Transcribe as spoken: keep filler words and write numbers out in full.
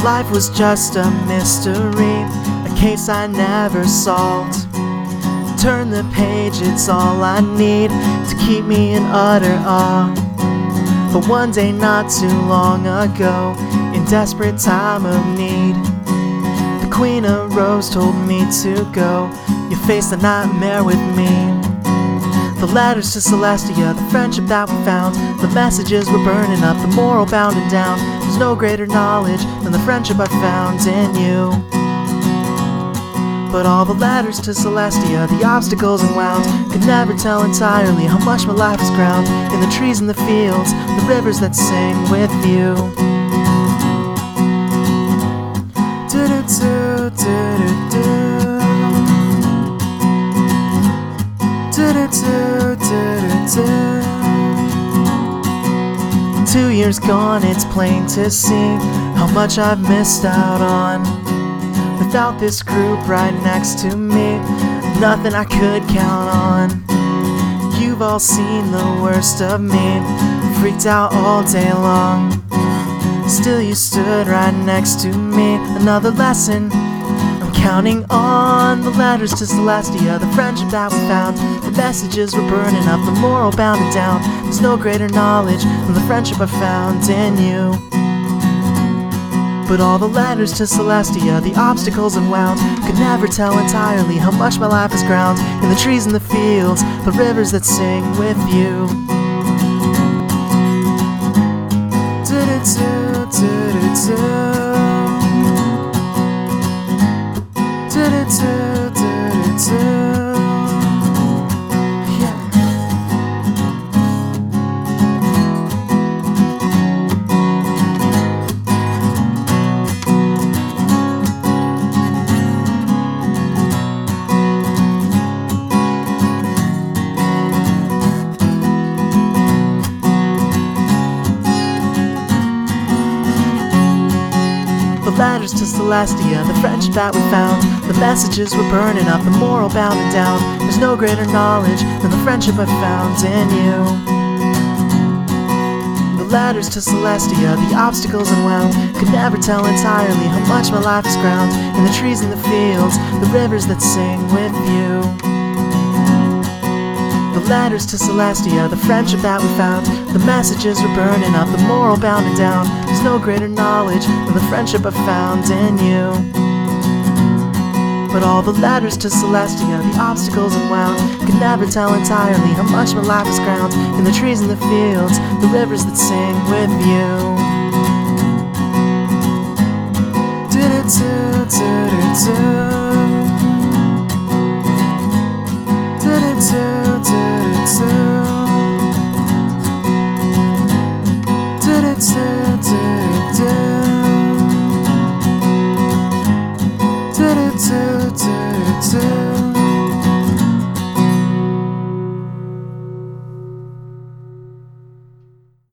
life was just a mystery, a case I never solved. Turn the page, it's all I need to keep me in utter awe. But one day not too long ago, in desperate time of need, the Queen of Rose told me to go. You face the nightmare with me. The letters to Celestia, the friendship that we found, the messages were burning up, the moral bounding down. There's no greater knowledge than the friendship I found in you. But all the letters to Celestia, the obstacles and wounds, could never tell entirely how much my life is ground in the trees and the fields, the rivers that sing with you. Do-do-do, do-do-do. Do-do-do, do-do-do. Two years gone, it's plain to see how much I've missed out on. Without this group right next to me, nothing I could count on. You've all seen the worst of me, freaked out all day long. Still you stood right next to me, another lesson I'm counting on. The letters to Celestia, the friendship that we found, the messages were burning up, the moral bounded down. There's no greater knowledge than the friendship I found in you. But all the letters to Celestia, the obstacles and wounds, could never tell entirely how much my life is ground in the trees and the fields, the rivers that sing with you. Do-do-do, do-do-do. Do-do-do, do-do-do. The letters to Celestia, the friendship that we found, the messages were burning up, the moral bounding down. There's no greater knowledge than the friendship I found in you. The letters to Celestia, the obstacles and wounds, could never tell entirely how much my life is ground in the trees and the fields, the rivers that sing with you. The letters to Celestia, the friendship that we found, the messages were burning up, the moral bounding down. There's no greater knowledge than the friendship I found in you. But all the letters to Celestia, the obstacles and wounds, could never tell entirely how much my life is ground in the trees and the fields, the rivers that sing with you.